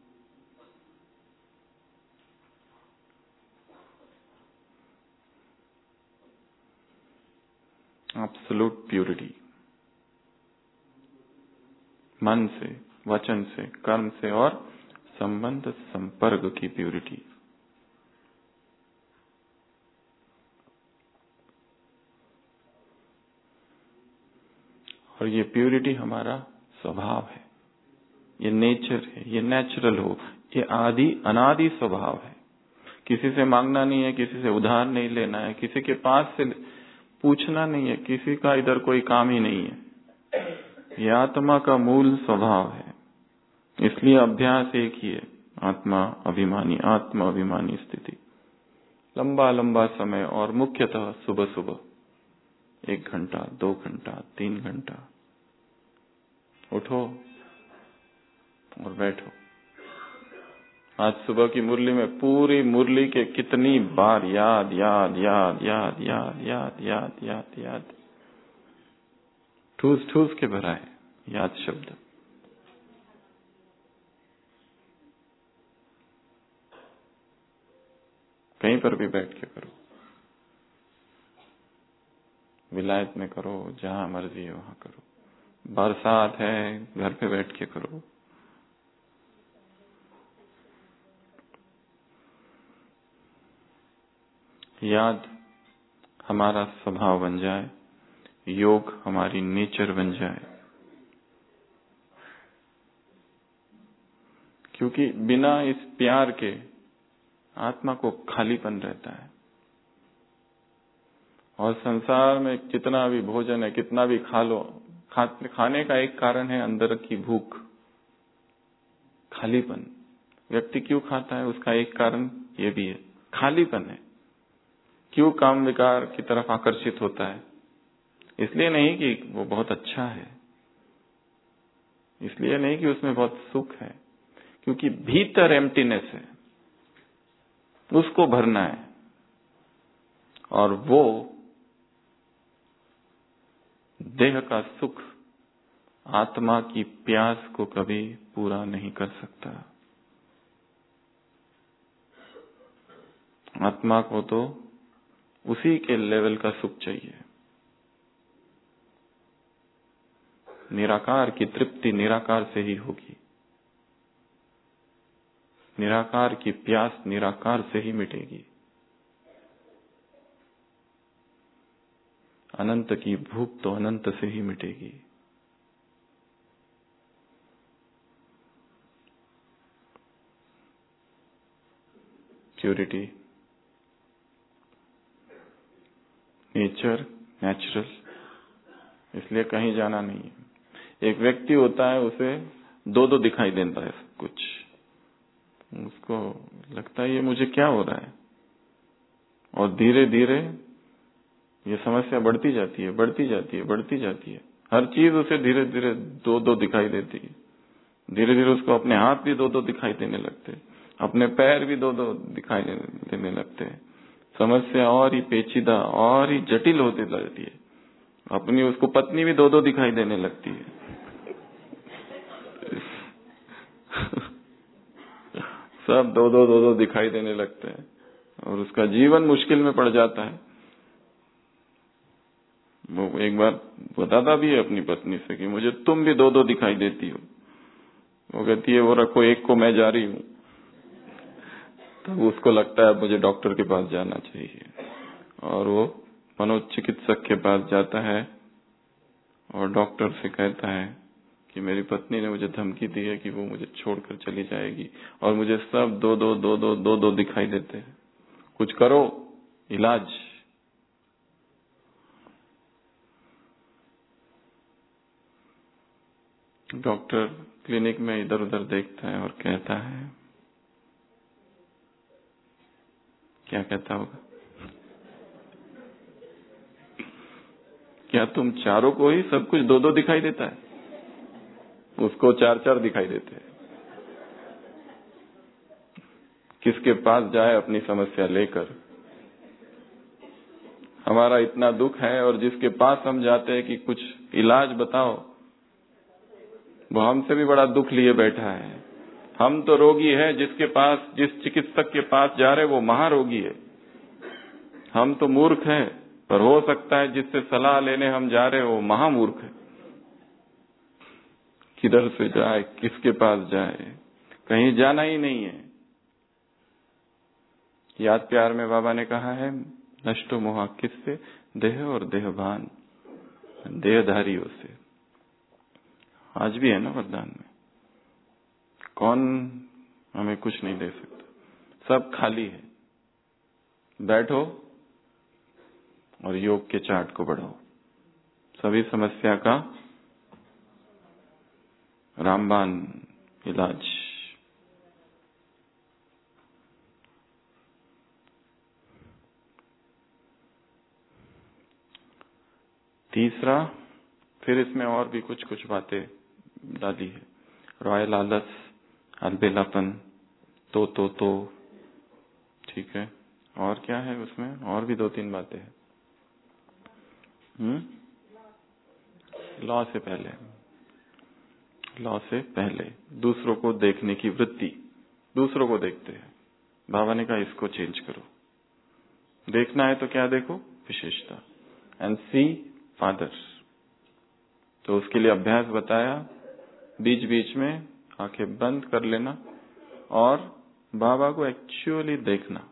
एब्सोल्यूट प्यूरिटी, मन से, वचन से, कर्म से और संबंध संपर्क की प्यूरिटी। और ये प्यूरिटी हमारा स्वभाव है, ये नेचर है, ये नेचुरल हो, ये आदि अनादि स्वभाव है। किसी से मांगना नहीं है, किसी से उधार नहीं लेना है, किसी के पास से पूछना नहीं है, किसी का इधर कोई काम ही नहीं है। ये आत्मा का मूल स्वभाव है। इसलिए अभ्यास एक ही है, आत्मा अभिमानी स्थिति। लंबा लंबा समय, और मुख्यतः सुबह सुबह 1 घंटा, 2 घंटा, 3 घंटा उठो और बैठो। आज सुबह की मुरली में पूरी मुरली के कितनी बार याद याद याद याद याद याद याद याद याद ठूस ठूस के भरा है याद शब्द। कहीं पर भी बैठ के करो, विलायत में करो, जहां मर्जी है वहां करो, बरसात है घर पे बैठ के करो। याद हमारा स्वभाव बन जाए, योग हमारी नेचर बन जाए। क्योंकि बिना इस प्यार के आत्मा को खालीपन रहता है। और संसार में कितना भी भोजन है, कितना भी खा लो, खाने का एक कारण है अंदर की भूख, खालीपन। व्यक्ति क्यों खाता है, उसका एक कारण ये भी है, खालीपन है। क्यों काम विकार की तरफ आकर्षित होता है? इसलिए नहीं कि वो बहुत अच्छा है, इसलिए नहीं कि उसमें बहुत सुख है, क्योंकि भीतर एम्प्टीनेस है, उसको भरना है। और वो देह का सुख आत्मा की प्यास को कभी पूरा नहीं कर सकता। आत्मा को तो उसी के लेवल का सुख चाहिए। निराकार की तृप्ति निराकार से ही होगी। निराकार की प्यास निराकार से ही मिटेगी। अनंत की भूख तो अनंत से ही मिटेगी। प्योरिटी, नेचर, नेचुरल, इसलिए कहीं जाना नहीं है। एक व्यक्ति होता है, उसे दो दो दिखाई देता है सब कुछ, उसको लगता है ये मुझे क्या हो रहा है, और धीरे धीरे ये समस्या बढ़ती जाती है, बढ़ती जाती है, बढ़ती जाती है। हर चीज उसे धीरे धीरे दो दो दिखाई देती है। धीरे धीरे उसको अपने हाथ भी दो दो दिखाई देने लगते हैं, अपने पैर भी दो दो दिखाई देने लगते हैं। समस्या और ही पेचीदा और ही जटिल होती लगती है। अपनी उसको पत्नी भी दो दो दिखाई देने लगती है। सब दो दो दिखाई देने लगते हैं और उसका जीवन मुश्किल में पड़ जाता है। वो एक बार बताता भी है अपनी पत्नी से कि मुझे तुम भी दो दो दिखाई देती हो। वो कहती है वो रखो, एक को मैं जा रही हूँ। तब उसको लगता है मुझे डॉक्टर के पास जाना चाहिए, और वो मनोचिकित्सक के पास जाता है और डॉक्टर से कहता है कि मेरी पत्नी ने मुझे धमकी दी है कि वो मुझे छोड़कर चली जाएगी और मुझे सब दो दो दिखाई देते हैं, कुछ करो, इलाज। डॉक्टर क्लिनिक में इधर उधर देखता है और कहता है, क्या कहता होगा, क्या तुम चारों को ही सब कुछ दो दो दिखाई देता है? उसको चार चार दिखाई देते हैं। किसके पास जाए अपनी समस्या लेकर? हमारा इतना दुख है और जिसके पास हम जाते हैं कि कुछ इलाज बताओ, वो हमसे भी बड़ा दुख लिए बैठा है। हम तो रोगी है, जिसके पास, जिस चिकित्सक के पास जा रहे वो महारोगी है। हम तो मूर्ख हैं, पर हो सकता है जिससे सलाह लेने हम जा रहे हो वो महामूर्ख है। किधर से जाए, किसके पास जाए, कहीं जाना ही नहीं है। याद प्यार में बाबा ने कहा है, नष्टो मोहा किससे? देह और देहभान, देहधारियों से। आज भी है ना वरदान में, कौन हमें कुछ नहीं दे सकता, सब खाली है। बैठो और योग के चार्ट को बढ़ाओ। सभी समस्या का रामबाण इलाज। तीसरा, फिर इसमें और भी कुछ कुछ बातें डाली है। रॉयल आलस, अलबेलापन, तो ठीक है। और क्या है उसमें? और भी दो तीन बातें हैं। लॉ से पहले दूसरों को देखने की वृत्ति। दूसरों को देखते हैं, बाबा ने कहा इसको चेंज करो। देखना है तो क्या देखो? विशेषता। And see father. तो उसके लिए अभ्यास बताया, बीच बीच में आंखें बंद कर लेना और बाबा को एक्चुअली देखना,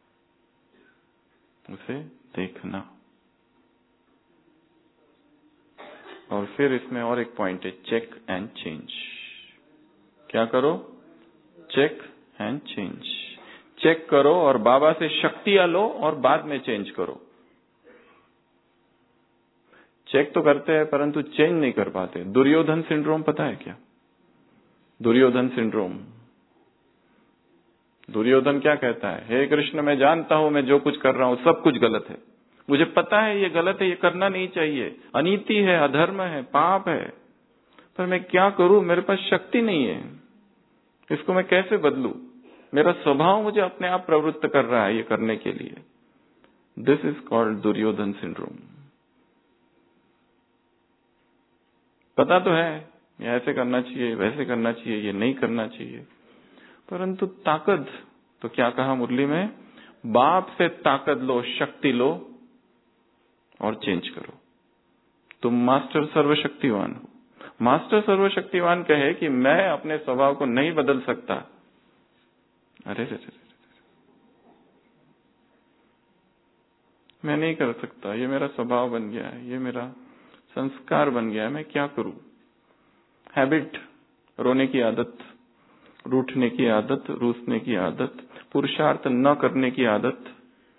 उसे देखना। और फिर इसमें और एक पॉइंट है, चेक एंड चेंज। क्या करो? Check and change. चेक करो और बाबा से शक्तियां लो और बाद में चेंज करो। चेक तो करते हैं परंतु चेंज नहीं कर पाते। दुर्योधन सिंड्रोम पता है क्या? दुर्योधन सिंड्रोम, दुर्योधन क्या कहता है, हे कृष्ण मैं जानता हूं मैं जो कुछ कर रहा हूं सब कुछ गलत है, मुझे पता है ये गलत है, ये करना नहीं चाहिए, अनीति है, अधर्म है, पाप है, पर मैं क्या करूं, मेरे पास शक्ति नहीं है, इसको मैं कैसे बदलूं, मेरा स्वभाव मुझे अपने आप प्रवृत्त कर रहा है ये करने के लिए। This is called Duryodhana syndrome. पता तो है ये ऐसे करना चाहिए, वैसे करना चाहिए, ये नहीं करना चाहिए, परंतु ताकत तो क्या कहा मुरली में, बाप से ताकत लो, शक्ति लो और चेंज करो। तुम मास्टर सर्वशक्तिवान हो। मास्टर सर्वशक्तिवान कहे कि मैं अपने स्वभाव को नहीं बदल सकता, अरे रे रे, मैं नहीं कर सकता, ये मेरा स्वभाव बन गया है, ये मेरा संस्कार बन गया है, मैं क्या करूं। हैबिट, रोने की आदत, रूठने की आदत, रूसने की आदत, पुरुषार्थ न करने की आदत,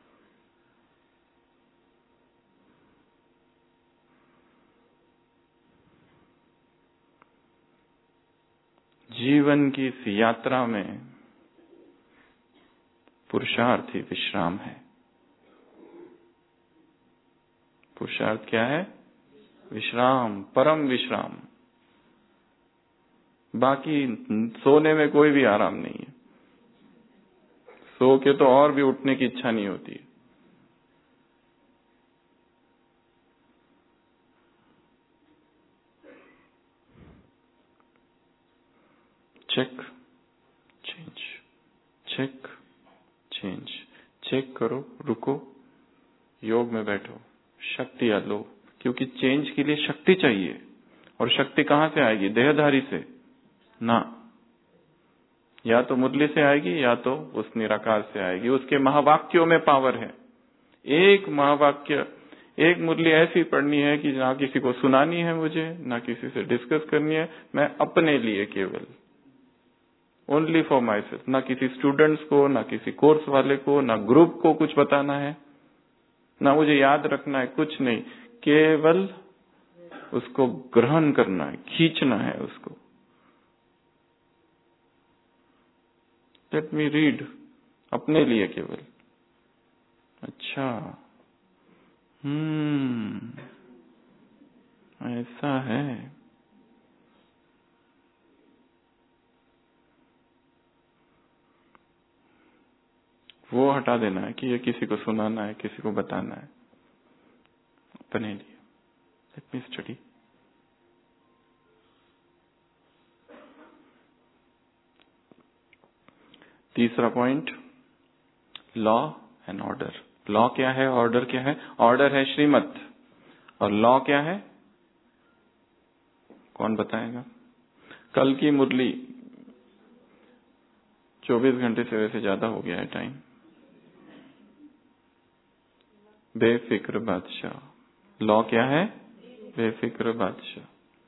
जीवन की इस यात्रा में पुरुषार्थ ही विश्राम है। पुरुषार्थ क्या है, विश्राम, परम विश्राम। बाकी सोने में कोई भी आराम नहीं है, सो के तो और भी उठने की इच्छा नहीं होती है। Check change, check change, check करो, रुको, योग में बैठो, शक्ति लो, क्योंकि चेंज के लिए शक्ति चाहिए। और शक्ति कहां से आएगी, देहधारी से ना, या तो मुरली से आएगी या तो उस निराकार से आएगी। उसके महावाक्यों में पावर है। एक महावाक्य, एक मुरली ऐसी पढ़नी है कि ना किसी को सुनानी है मुझे, ना किसी से डिस्कस करनी है, मैं अपने लिए केवल, ओनली फॉर माई सेल्फ, ना किसी स्टूडेंट्स को, ना किसी कोर्स वाले को, ना ग्रुप को कुछ बताना है, ना मुझे याद रखना है, कुछ नहीं, केवल उसको ग्रहण करना है, खींचना है उसको। लेट मी रीड, अपने लिए केवल। अच्छा, ऐसा है। वो हटा देना है कि ये किसी को सुनाना है, किसी को बताना है, अपने लिए। Let me study. तीसरा point, law and order. Law क्या है, ऑर्डर क्या है? ऑर्डर है श्रीमत, और लॉ क्या है, कौन बताएगा? कल की मुरली 24 घंटे से वैसे ज्यादा हो गया है टाइम। बेफिक्र बादशाह। लॉ क्या है? बेफिक्र बादशाह।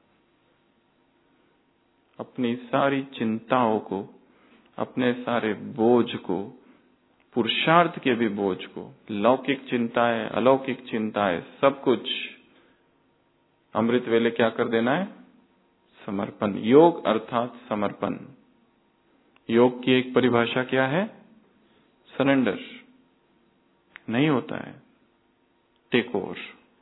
अपनी सारी चिंताओं को, अपने सारे बोझ को, पुरुषार्थ के भी बोझ को, लौकिक चिंताएं, अलौकिक चिंताएं, सब कुछ अमृत वेले क्या कर देना है? समर्पण। योग अर्थात समर्पण। योग की एक परिभाषा क्या है? सरेंडर। नहीं होता है टेक ओवर।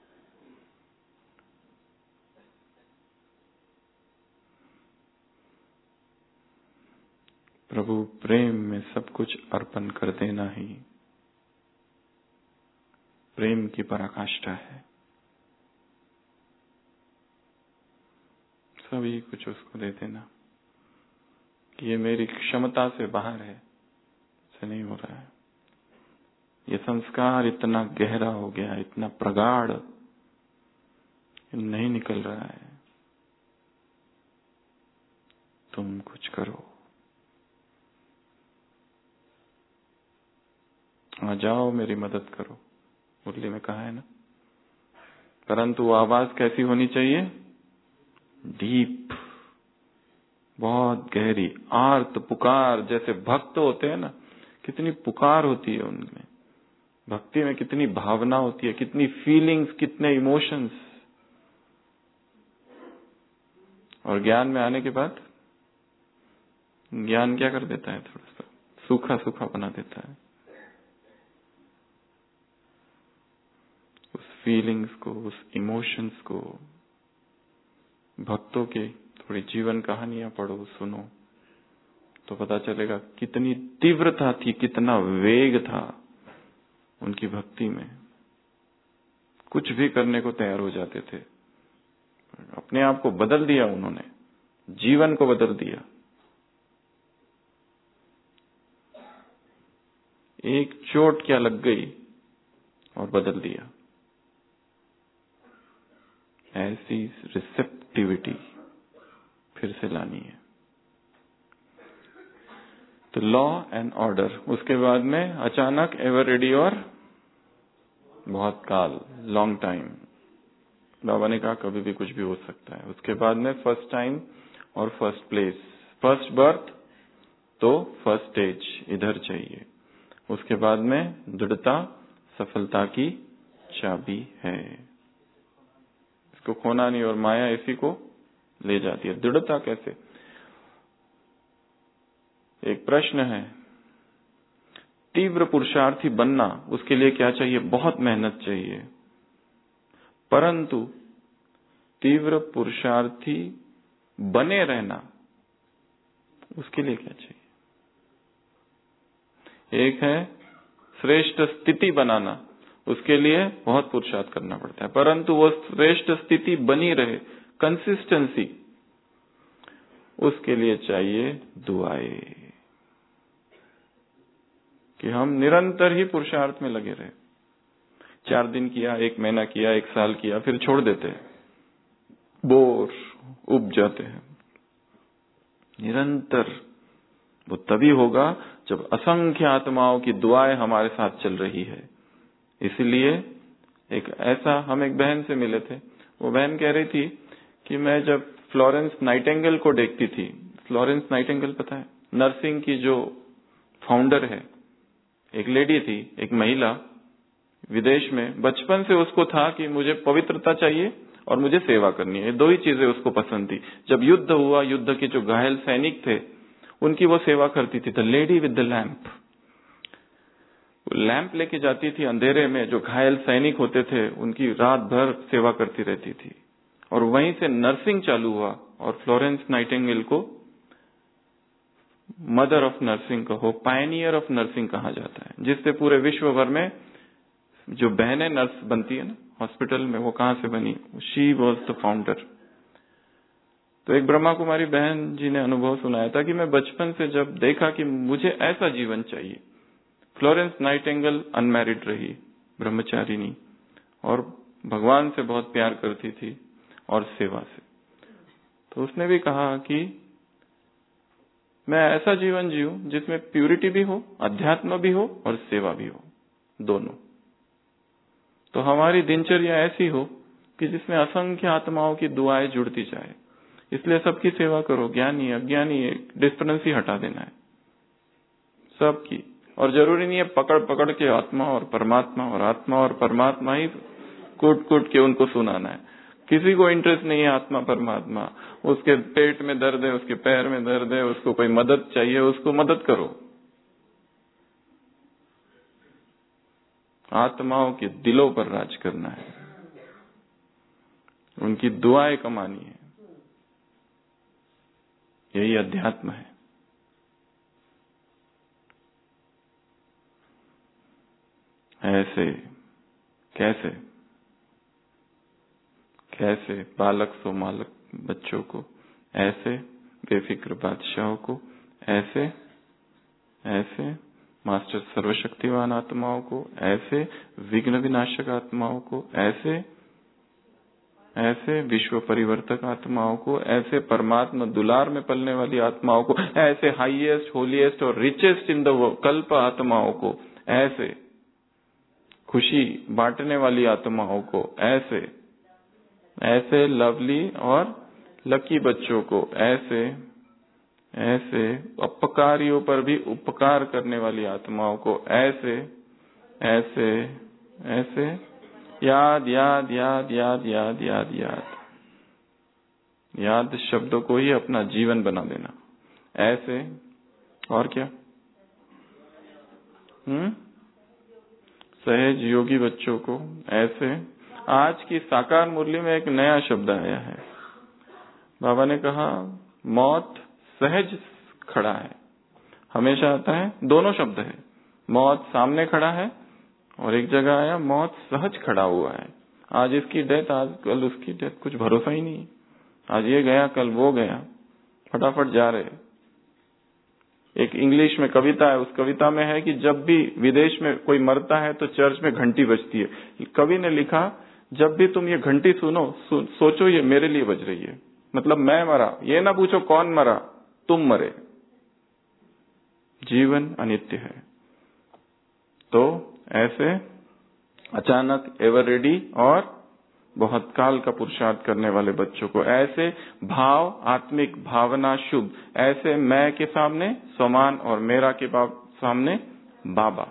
प्रभु प्रेम में सब कुछ अर्पण कर देना ही प्रेम की पराकाष्ठा है। सभी कुछ उसको दे देना कि ये मेरी क्षमता से बाहर है, ऐसे नहीं हो रहा है। ये संस्कार इतना गहरा हो गया, इतना प्रगाढ़, नहीं निकल रहा है। तुम कुछ करो, आ जाओ, मेरी मदद करो। मुरली में कहा है ना, परंतु वो आवाज कैसी होनी चाहिए? डीप, बहुत गहरी, आर्त पुकार। जैसे भक्त होते हैं ना, कितनी पुकार होती है उनमें। भक्ति में कितनी भावना होती है, कितनी फीलिंग्स, कितने इमोशंस। और ज्ञान में आने के बाद ज्ञान क्या कर देता है? थोड़ा सा सूखा सूखा बना देता है। उस फीलिंग्स को, उस इमोशंस को, भक्तों के थोड़ी जीवन कहानियां पढ़ो, सुनो, तो पता चलेगा कितनी तीव्रता थी, कितना वेग था उनकी भक्ति में। कुछ भी करने को तैयार हो जाते थे। अपने आप को बदल दिया उन्होंने, जीवन को बदल दिया। एक चोट क्या लग गई और बदल दिया। ऐसी रिसेप्टिविटी फिर से लानी है। तो लॉ एंड ऑर्डर, उसके बाद में अचानक, एवर रेडी और बहुत काल, लॉन्ग टाइम। बाबा ने कहा कभी भी कुछ भी हो सकता है। उसके बाद में फर्स्ट टाइम और फर्स्ट प्लेस, फर्स्ट बर्थ तो फर्स्ट स्टेज इधर चाहिए। उसके बाद में दृढ़ता सफलता की चाबी है, इसको खोना नहीं, और माया इसी को ले जाती है। दृढ़ता कैसे? एक प्रश्न है, तीव्र पुरुषार्थी बनना, उसके लिए क्या चाहिए? बहुत मेहनत चाहिए। परंतु तीव्र पुरुषार्थी बने रहना, उसके लिए क्या चाहिए? एक है श्रेष्ठ स्थिति बनाना, उसके लिए बहुत पुरुषार्थ करना पड़ता है, परंतु वो श्रेष्ठ स्थिति बनी रहे, कंसिस्टेंसी, उसके लिए चाहिए दुआएं, कि हम निरंतर ही पुरुषार्थ में लगे रहे। 4 दिन किया, 1 महीना किया, 1 साल किया, फिर छोड़ देते हैं, बोर, उब जाते हैं। निरंतर वो तभी होगा जब असंख्य आत्माओं की दुआएं हमारे साथ चल रही है। इसलिए एक ऐसा, हम एक बहन से मिले थे, वो बहन कह रही थी कि मैं जब फ्लोरेंस नाइटिंगेल को देखती थी, फ्लोरेंस नाइटिंगेल पता है, नर्सिंग की जो फाउंडर है, एक लेडी थी, एक महिला, विदेश में। बचपन से उसको था कि मुझे पवित्रता चाहिए और मुझे सेवा करनी है, 2 ही चीजें उसको पसंद थी। जब युद्ध हुआ, युद्ध के जो घायल सैनिक थे उनकी वो सेवा करती थी। The lady with the lamp, lamp लेके जाती थी अंधेरे में, जो घायल सैनिक होते थे उनकी रात भर सेवा करती रहती थी। और वहीं से नर्सिंग चालू हुआ, और फ्लोरेंस नाइटिंगेल को मदर ऑफ नर्सिंग कहो, पायनियर ऑफ नर्सिंग कहा जाता है, जिससे पूरे विश्व भर में जो बहनें नर्स बनती है ना हॉस्पिटल में, वो कहां से बनी? She was the founder. तो एक ब्रह्मा कुमारी बहन जी ने अनुभव सुनाया था कि मैं बचपन से जब देखा कि मुझे ऐसा जीवन चाहिए। फ्लोरेंस नाइटिंगेल अनमैरिड रही, ब्रह्मचारिणी, और भगवान से बहुत प्यार करती थी और सेवा से। तो उसने भी कहा कि मैं ऐसा जीवन जीऊं जिसमें प्यूरिटी भी हो, अध्यात्म भी हो और सेवा भी हो, दोनों। तो हमारी दिनचर्या ऐसी हो कि जिसमें असंख्य आत्माओं की दुआएं जुड़ती जाए। इसलिए सबकी सेवा करो, ज्ञानी अज्ञानी, डिफरेंसी हटा देना है सबकी। और जरूरी नहीं है पकड़ पकड़ के आत्मा और परमात्मा, और आत्मा और परमात्मा ही कूट कूट के उनको सुनाना है। किसी को इंटरेस्ट नहीं है आत्मा परमात्मा, उसके पेट में दर्द है, उसके पैर में दर्द है, उसको कोई मदद चाहिए, उसको मदद करो। आत्माओं के दिलों पर राज करना है, उनकी दुआएं कमानी है, यही अध्यात्म है। ऐसे कैसे कैसे बालक सो मालक बच्चों को, ऐसे बेफिक्र बादशाहों को, ऐसे ऐसे मास्टर सर्वशक्तिवान आत्माओं को, ऐसे विघ्न विनाशक आत्माओं को, ऐसे ऐसे विश्व परिवर्तक आत्माओं को, ऐसे परमात्मा दुलार में पलने वाली आत्माओं को, ऐसे हाईएस्ट होलीएस्ट और रिचेस्ट इन द कल्प आत्माओं को, ऐसे खुशी बांटने वाली आत्माओं को, ऐसे ऐसे लवली और लकी बच्चों को, ऐसे ऐसे अपकारियों पर भी उपकार करने वाली आत्माओं को, ऐसे ऐसे ऐसे याद याद याद याद याद याद याद याद शब्दों को ही अपना जीवन बना देना। ऐसे और क्या? सहज योगी बच्चों को ऐसे। आज की साकार मुरली में एक नया शब्द आया है। बाबा ने कहा मौत सहज खड़ा है। हमेशा आता है, दोनों शब्द है, मौत सामने खड़ा है और एक जगह आया मौत सहज खड़ा हुआ है। आज इसकी डेथ, आज कल उसकी डेथ, कुछ भरोसा ही नहीं। आज ये गया, कल वो गया, फटाफट जा रहे। एक इंग्लिश में कविता है, उस कविता में है कि जब भी विदेश में कोई मरता है तो चर्च में घंटी बजती है। कवि ने लिखा जब भी तुम ये घंटी सुनो, सोचो ये मेरे लिए बज रही है। मतलब मैं मरा, ये ना पूछो कौन मरा, तुम मरे। जीवन अनित्य है। तो ऐसे अचानक एवर रेडी और बहुत काल का पुरुषार्थ करने वाले बच्चों को ऐसे भाव, आत्मिक भावना शुभ, ऐसे मैं के सामने समान और मेरा के सामने बाबा।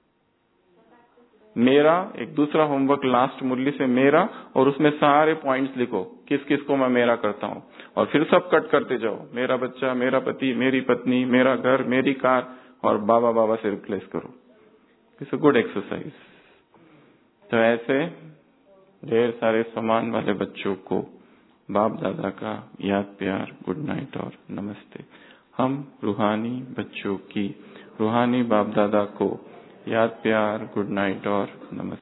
मेरा एक दूसरा होमवर्क लास्ट मुरली से मेरा, और उसमें सारे पॉइंट्स लिखो किस किस को मैं मेरा करता हूं, और फिर सब कट करते जाओ। मेरा बच्चा, मेरा पति, मेरी पत्नी, मेरा घर, मेरी कार, और बाबा बाबा से रिप्लेस करो। It's a good exercise. तो ऐसे ढेर सारे समान वाले बच्चों को बाप दादा का याद प्यार, गुड नाइट और नमस्ते। हम रूहानी बच्चों की रूहानी बाप दादा को याद प्यार, गुड नाइट और नमस्ते।